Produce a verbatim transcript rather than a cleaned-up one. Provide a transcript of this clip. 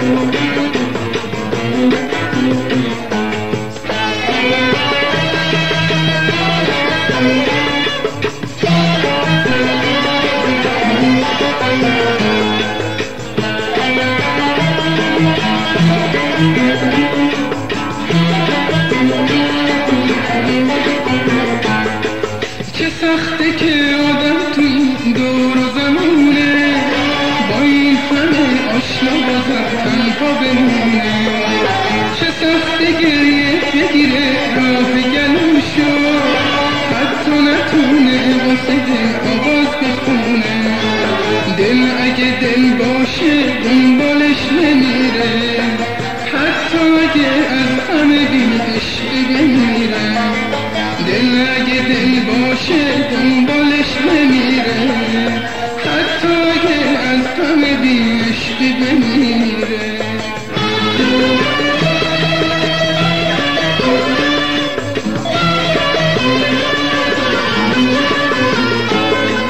چه سخته که آدم تو دور و زمونه با این همه آشنا بازم تنها بمونه. چه سخته گریه بگیره راه گلوشو حتی نتونه واسه دل آواز بخونه. دل اگه دل باشه دنبالش نمیره حتی اگه از همه بی عشق بمیره. دل اگه دل باشه دنبالش نمیره حتی اگه از همه بی عشق بمیره.